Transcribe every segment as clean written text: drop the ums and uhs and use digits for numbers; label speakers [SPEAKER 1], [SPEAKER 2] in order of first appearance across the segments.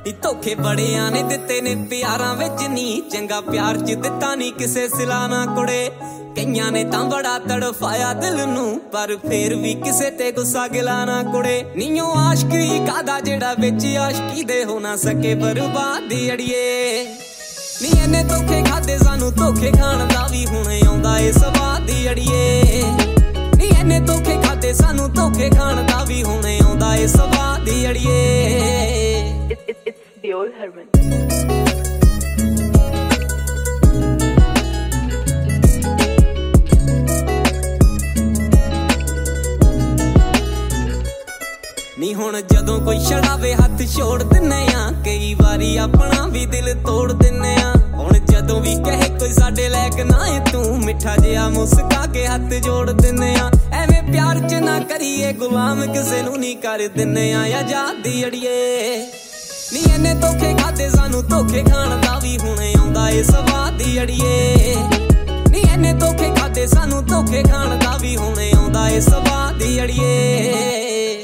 [SPEAKER 1] ਧੋਖੇ ਬੜਿਆਂ ਨੇ ਦਿੱਤੇ ਨੇ ਪਿਆਰਾਂ ਵਿੱਚ ਨੀ, ਚੰਗਾ ਪਿਆਰ ਚ ਦਿੱਤਾ ਨੀ ਕਿਸੇ ਸਿਲਾ ਨਾ ਕੁੜੇ। ਕਈਆਂ ਨੇ ਤਾਂ ਬੜਾ ਤੜਫਾਇਆ ਦਿਲ ਨੂੰ, ਪਰ ਫੇਰ ਵੀ ਕਿਸੇ ਤੇ ਗੁੱਸਾ ਗਿਲਾ ਨਾ ਕੁੜੇ। ਨੀਓ ਆਸ਼ਕੀ ਕਾਦਾ ਜਿਹੜਾ ਵਿੱਚ ਆਸ਼ਕੀ ਦੇ ਹੋ ਨਾ ਸਕੇ ਬਰਬਾਦ ਅੜੀਏ। ਨੀ ਇਹਨੇ ਧੋਖੇ ਖਾਦੇ ਸਾਨੂੰ ਧੋਖੇ ਖਾਣ ਦਾ ਵੀ ਹੁਣ ਆਉਂਦਾ ਏ ਸਵਾਦ ਅੜੀਏ। ਨੀ ਇਹਨੇ ਧੋਖੇ ਖਾਦੇ ਸਾਨੂੰ ਧੋਖੇ ਖਾਣ ਦਾ ਵੀ ਹੁਣ ਆਉਂਦਾ ਏ ਸਵਾਦ ਅੜੀਏ।
[SPEAKER 2] It's the old Herman. ਨੀ ਹੁਣ ਜਦੋਂ ਕੋਈ ਛੜਾਵੇ ਹੱਥ ਛੋੜ ਦਿੰਨੇ ਆ, ਕਈ ਵਾਰੀ ਆਪਣਾ ਵੀ ਦਿਲ ਤੋੜ ਦਿੰਨੇ ਆ। ਹੁਣ ਜਦੋਂ ਵੀ ਕਹੇ ਕੋਈ ਸਾਡੇ ਲਾਇਕ ਨਾ ਏ ਤੂੰ, ਮਿੱਠਾ ਜਿਹਾ ਮੁਸਕਾ ਕੇ ਹੱਥ ਜੋੜ ਦਿੰਨੇ ਆ। ਐਵੇਂ ਪਿਆਰ ਚ ਨਾ ਕਰੀਏ ਗੁਲਾਮ, ਕਿਸੇ ਨੂੰ ਨਹੀਂ ਕਰ ਦਿੰਨੇ ਆ ਆਜ਼ਾਦੀ ਅੜੀਏ। ਨੀ ਇਹਨੇ ਧੋਖੇ ਖਾਦੇ ਸਾਨੂੰ ਧੋਖੇ ਖਾਣ ਦਾ ਵੀ ਹੁਣ ਆਉਂਦਾ ਏ ਸਵਾਦ ਅੜੀਏ। ਨੀ ਇਹਨੇ ਧੋਖੇ ਖਾਦੇ ਸਾਨੂੰ ਧੋਖੇ ਖਾਣ ਦਾ ਵੀ ਹੁਣ ਆਉਂਦਾ ਏ ਸਵਾਦ ਅੜੀਏ।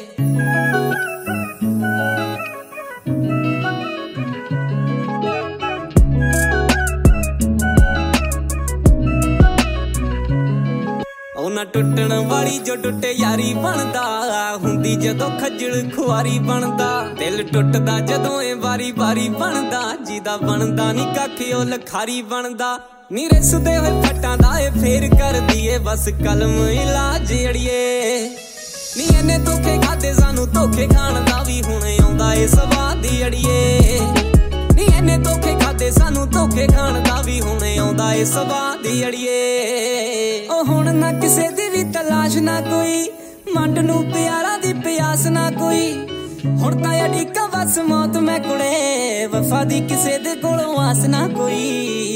[SPEAKER 2] ਉਹਨਾਂ ਟੁੱਟਣ ਵਾਲੀ ਜੋ ਟੁੱਟੇ ਯਾਰੀ ਬਣਦਾ, ਹੁੰਦੀ ਜਦੋਂ ਖੱਜਲ ਖੁਆਰੀ ਬਣਦਾ। ਦਿਲ ਟੁੱਟਦਾ ਜਦੋਂ ਇਹ ਵਾਰੀ ਵਾਰੀ ਬਣਦਾ, ਜਿਹਦਾ ਬਣਦਾ ਨੀ ਕੱਖ ਉਹ ਲਖਾਰੀ ਬਣਦਾ। ਨੀ ਰਿਸਦੇ ਹੋਏ ਫੱਟਾਂ ਦਾ ਏ ਫੇਰ ਕਰਦੀ ਏ ਬਸ ਕਲਮ ਇਲਾਜ ਅੜੀਏ। ਨੀ ਇਹਨੇ ਧੋਖੇ ਖਾਦੇ ਸਾਨੂੰ ਧੋਖੇ ਖਾਣ ਦਾ ਵੀ ਹੁਣ ਆਉਂਦਾ ਏ ਸਵਾਦ ਅੜੀਏ। ਨੀ ਇਹਨੇ ਧੋਖੇ ਖਾਦੇ ਸਾਨੂੰ ਧੋਖੇ ਖਾਣ ਦਾ ਵੀ ਹੁਣ ਆਉਂਦਾ ਏ ਸਵਾਦ ਅੜੀਏ। ਉਹ ਹੁਣ ਨਾ ਕਿਸੇ ਦੀ ਵੀ ਤਲਾਸ਼ ਨਾ ਕੋਈ, ਮੰਡ ਨੂੰ ਪਿਆਰਾਂ ਦੀ ਪਿਆਸ ਨਾ ਕੋਈ। ਹੁਣ ਤਾਂ ਅੜੀਕਾਂ ਬਸ ਮੌਤ ਮੈਂ ਕੁੜੇ, ਵਫਾ ਦੀ ਕਿਸੇ ਦੇ ਕੋਲੋਂ ਆਸ ਨਾ ਕੋਈ।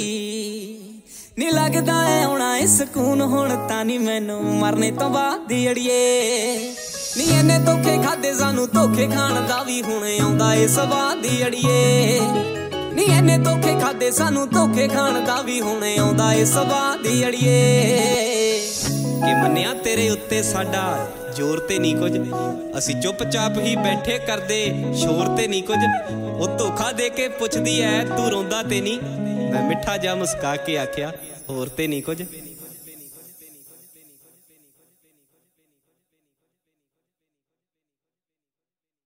[SPEAKER 2] ਨੀ ਲੱਗਦਾ ਏ ਆਉਣਾ ਏ ਸਕੂਨ ਹੁਣ ਤਾਂ ਨੀ ਮੈਨੂੰ ਮਰਨੇ ਤੋਂ ਬਾਅਦ ਅੜੀਏ। ਨੀ ਇਹਨੇ ਧੋਖੇ ਖਾਦੇ ਸਾਨੂੰ ਧੋਖੇ ਖਾਣ ਦਾ ਵੀ ਹੁਣ ਆਉਂਦਾ ਏ ਸਵਾਦ ਅੜੀਏ। ਨੀ ਇਹਨੇ ਧੋਖੇ ਖਾਦੇ ਸਾਨੂੰ ਧੋਖੇ ਖਾਣ ਦਾ ਵੀ ਹੁਣ ਆਉਂਦਾ ਏ ਸਵਾਦ ਅੜੀਏ। ਕਿ ਮੰਨਿਆ ਤੇਰੇ ਉੱਤੇ ਸਾਡਾ ਜ਼ੋਰ ਤੇ ਨਹੀਂ ਕੁਝ, ਅਸੀਂ ਚੁੱਪਚਾਪ ਹੀ ਬੈਠੇ ਕਰਦੇ ਸ਼ੋਰ ਤੇ ਨਹੀਂ ਕੁਝ। ਉਹ ਧੋਖਾ ਦੇ ਕੇ ਪੁੱਛਦੀ ਐ ਤੂੰ ਰੋਂਦਾ ਤੇ ਨਹੀਂ, ਮੈਂ ਮਿੱਠਾ ਜਿਹਾ ਮੁਸਕਾ ਕੇ ਆਖਿਆ ਹੋਰ ਤੇ ਨਹੀਂ ਕੁਝ।